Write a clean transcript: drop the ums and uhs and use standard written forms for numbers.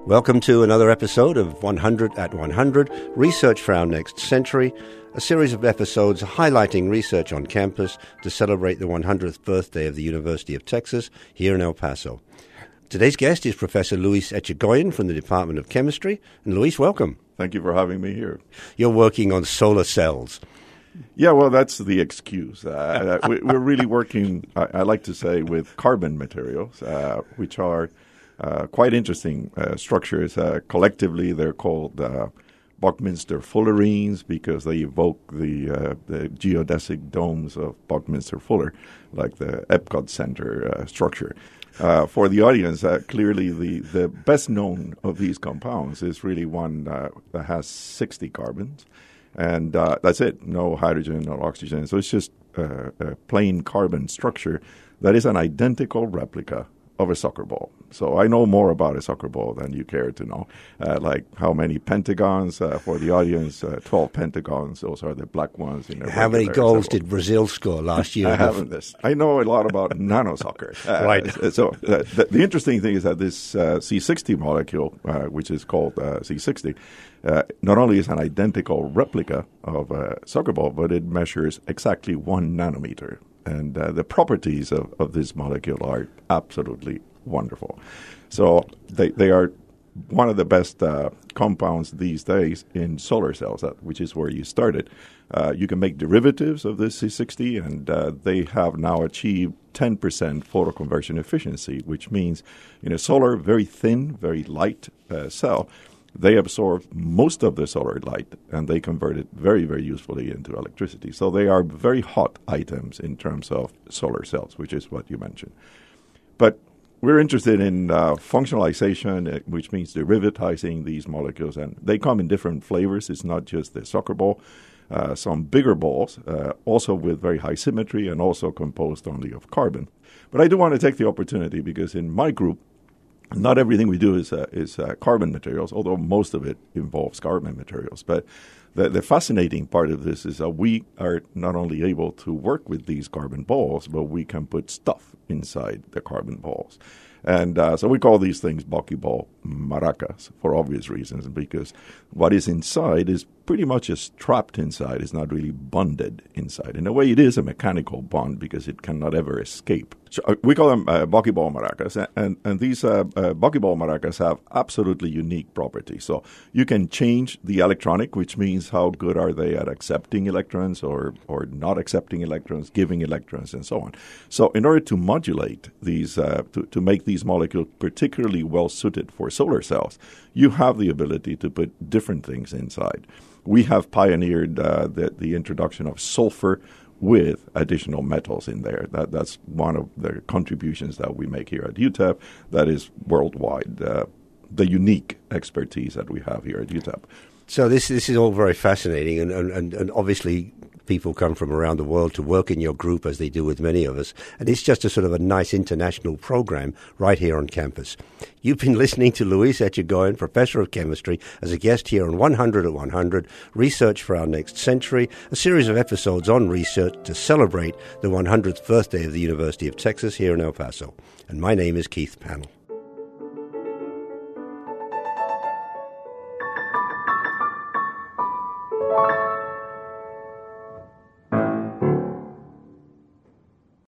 Welcome to another episode of 100 at 100, Research for Our Next Century, a series of episodes highlighting research on campus to celebrate the 100th birthday of the University of Texas here in El Paso. Today's guest is Professor Luis Echegoyen from the Department of Chemistry. And Luis, welcome. Thank you for having me here. You're working on solar cells. Yeah, well, that's the excuse. We're really working, I like to say, with carbon materials, which are quite interesting structures. Collectively, they're called Buckminster fullerenes because they evoke the geodesic domes of Buckminster Fuller, like the Epcot Center structure. For the audience, clearly the best known of these compounds is really one that has 60 carbons. And that's it, no hydrogen, no oxygen. So it's just a plain carbon structure that is an identical replica of a soccer ball. So I know more about a soccer ball than you care to know, like how many pentagons for the audience, 12 pentagons, those are the black ones. How many goals did Brazil score last year? I haven't this. I know a lot about nanosoccer. Right. So the interesting thing is that this C60 molecule, which is called C60, not only is an identical replica of a soccer ball, but it measures exactly 1 nanometer. And the properties of this molecule are absolutely wonderful. So they are one of the best compounds these days in solar cells, which is where you started. You can make derivatives of this C60, and they have now achieved 10% photoconversion efficiency, which means in a solar, very thin, very light cell, they absorb most of the solar light, and they convert it very, very usefully into electricity. So they are very hot items in terms of solar cells, which is what you mentioned. But we're interested in functionalization, which means derivatizing these molecules, and they come in different flavors. It's not just the soccer ball. Some bigger balls, also with very high symmetry and also composed only of carbon. But I do want to take the opportunity because in my group, not everything we do is carbon materials, although most of it involves carbon materials. But the fascinating part of this is that we are not only able to work with these carbon balls, but we can put stuff inside the carbon balls. And so we call these things buckyball maracas for obvious reasons, because what is inside is pretty much just trapped inside. It's not really bonded inside. In a way, it is a mechanical bond because it cannot ever escape. So we call them buckyball maracas, and these buckyball maracas have absolutely unique properties. So you can change the electronic, which means how good are they at accepting electrons or not accepting electrons, giving electrons, and so on. So in order to modulate these, to make these molecules particularly well suited for solar cells, you have the ability to put different things inside. We have pioneered the introduction of sulfur with additional metals in there. That's one of the contributions that we make here at UTEP that is worldwide, the unique expertise that we have here at UTEP. So this is all very fascinating, and obviously people come from around the world to work in your group, as they do with many of us, and it's just a sort of a nice international program right here on campus. You've been listening to Luis Echegoyen, Professor of Chemistry, as a guest here on 100 at 100, Research for Our Next Century, a series of episodes on research to celebrate the 100th birthday of the University of Texas here in El Paso. And my name is Keith Pannell.